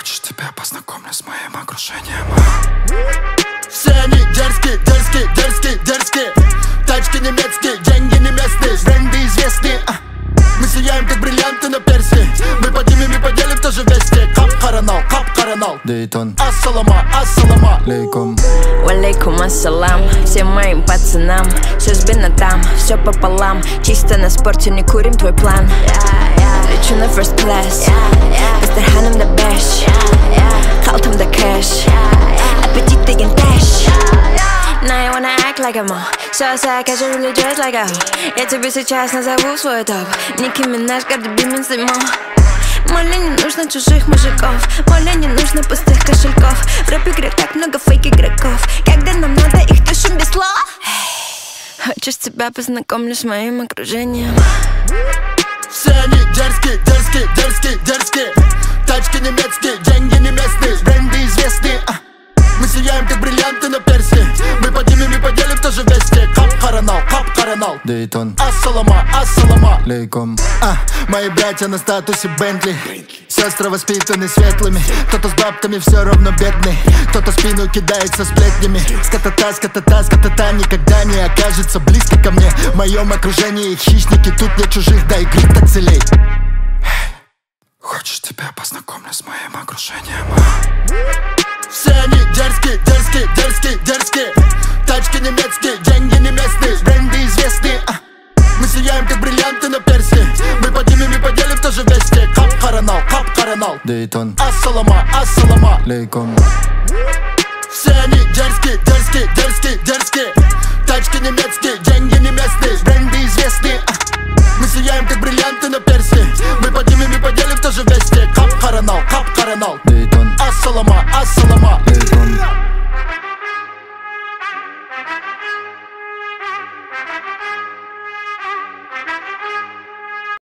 Хочешь, тебя познакомлю с моим окружением? Все они дерзкие, дерзкие, дерзкие, дерзкие. Тачки немецкие, деньги не местные, бренды известные. Мы сияем, как бриллианты на персне. Мы поднимем и поделим тоже вместе. Кап Харанал, Дейтон. Ассалама, ассалама алейкум. Валейкум ассалам всем моим пацанам. Все сбито там, все пополам. Чисто на спорте, не курим твой план. Лечу на first class, Пастерханом да бэш, Калтом да кэш, аппетит деген трэш. Now you wanna act like a mom, so sad, casually dressed like a hoe. Я тебе сейчас назову свой топ. Ники Минаж, Карди Би, Минстей Мо. Моле не нужно чужих мужиков, моле не нужно пустых кошельков. В рэп-игре так много фейк-игроков, когда нам надо, их тушим без слов. Хочешь, тебя познакомлю с моим окружением? Все они дерзкие, дерзкие, дерзкие, дерзкие. Тачки немецкие, деньги не местные, бренды известные. Мы сияем, как бриллианты на персне. Мы поднимем и поделим тоже вместе. Кап Харанал, Дейтон. Ассалама алейкум. Мои братья на статусе Бентли. Сестры воспитаны светлыми. Кто-то с бабками все равно бедный. Кто-то спину кидается сплетнями. Скатата никогда не окажется близко ко мне. В моем окружении хищники, тут нет чужих, да и грит целей. Хочешь, тебя познакомлю с моим окружением? Все они дерзкие, дерзкие, дерзкие, дерзкие. Тачки немецкие, деньги не местные, бренды известные. Мы сияем, как бриллианты на персне. Мы поднимем и поделим тоже вместе. Кап Харанал, Дейтон. Ассалама алейкум. Все они дерзкие, дерзкие, дерзкие, дерзкие. Тачки немецкие, деньги не местные, бренды известные. Мы сияем, как бриллианты на персне.